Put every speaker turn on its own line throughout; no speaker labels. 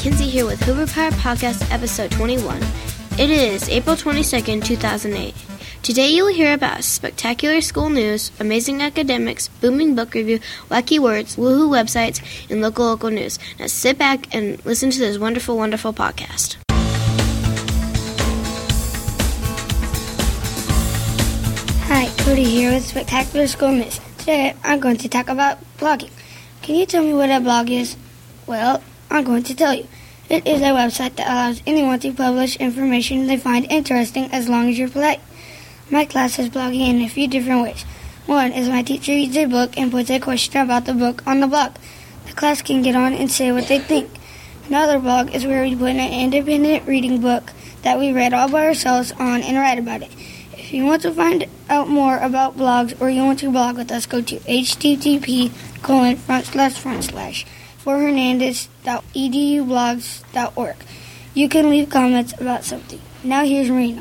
Mackenzie here with Hoover Power Podcast episode 21. It is April 22nd, 2008. Today you will hear about spectacular school news, amazing academics, booming book review, wacky words, woohoo websites, and local news. Now sit back and listen to this wonderful podcast.
Hi, Cody here with Spectacular School News. Today I'm going to talk about blogging. Can you tell me what a blog is? Well, I'm going to tell you. It is a website that allows anyone to publish information they find interesting as long as you're polite. My class is blogging in a few different ways. One is my teacher reads a book and puts a question about the book on the blog. The class can get on and say what they think. Another blog is where we put an independent reading book that we read all by ourselves on and write about it. If you want to find out more about blogs or you want to blog with us, go to http://forhernandez.edublogs.org. You can leave comments about something. Now here's Marina.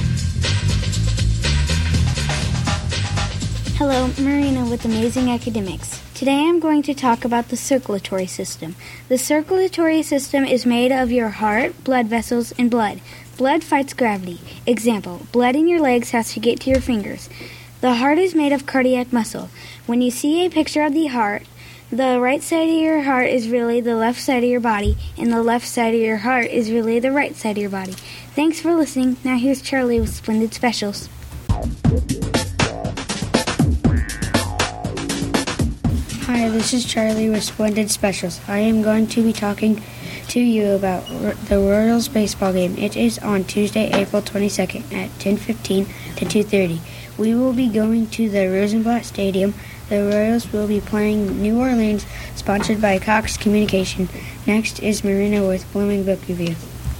Hello, Marina with Amazing Academics. Today I'm going to talk about the circulatory system. The circulatory system is made of your heart, blood vessels, and blood. Blood fights gravity. Example, blood in your legs has to get to your fingers. The heart is made of cardiac muscle. When you see a picture of the heart, the right side of your heart is really the left side of your body, and the left side of your heart is really the right side of your body. Thanks for listening. Now here's Charlie with Splendid Specials.
Hi, this is Charlie with Splendid Specials. I am going to be talking to you about the Royals baseball game. It is on Tuesday, April 22nd at 10:15 to 2:30. We will be going to the Rosenblatt Stadium. The Royals will be playing New Orleans, sponsored by Cox Communication. Next is Marina with Blooming Book Review.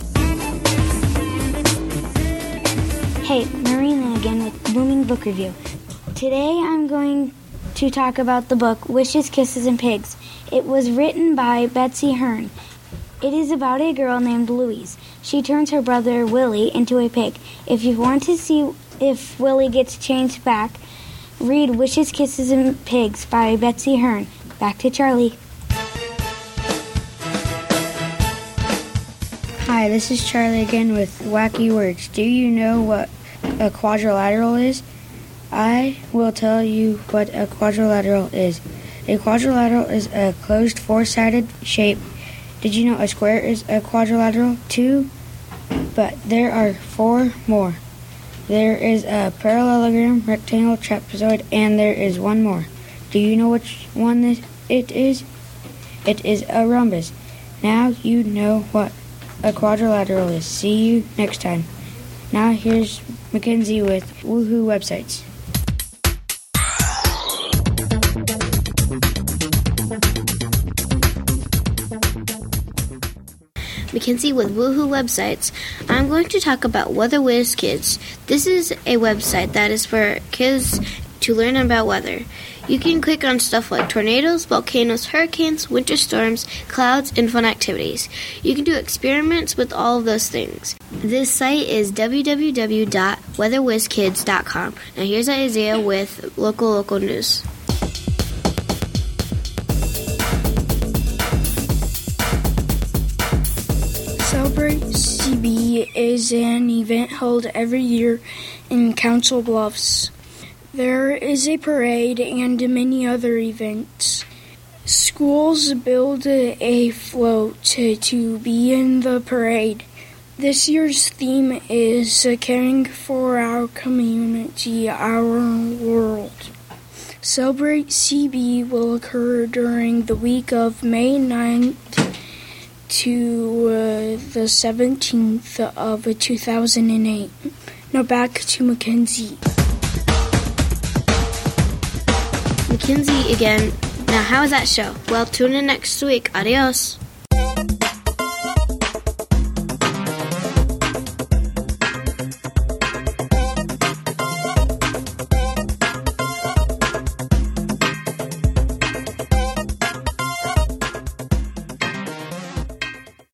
Hey, Marina again with Blooming Book Review. Today I'm going to talk about the book Wishes, Kisses, and Pigs. It was written by Betsy Hearn. It is about a girl named Louise. She turns her brother Willie into a pig. If you want to see if Willie gets changed back, read Wishes, Kisses, and Pigs by Betsy Hearn. Back to Charlie.
Hi, this is Charlie again with Wacky Words. Do you know what a quadrilateral is? I will tell you what a quadrilateral is. A quadrilateral is a closed four-sided shape. Did you know a square is a quadrilateral too? But there are four more. There is a parallelogram, rectangle, trapezoid, and there is one more. Do you know which one it is? It is a rhombus. Now you know what a quadrilateral is. See you next time. Now here's Mackenzie with Woohoo Websites.
Mackenzie with Woohoo Websites. I'm going to talk about Weather Whiz Kids. This is a website that is for kids to learn about weather. You can click on stuff like tornadoes, volcanoes, hurricanes, winter storms, clouds, and fun activities. You can do experiments with all of those things. This site is www.weatherwizkids.com. Now here's Isaiah with local news.
Celebrate CB is an event held every year in Council Bluffs. There is a parade and many other events. Schools build a float to be in the parade. This year's theme is Caring for Our Community, Our World. Celebrate CB will occur during the week of May 9th to the 17th of 2008. Now back to Mackenzie.
Mackenzie again. Now how was that show? Well, tune in next week. Adios.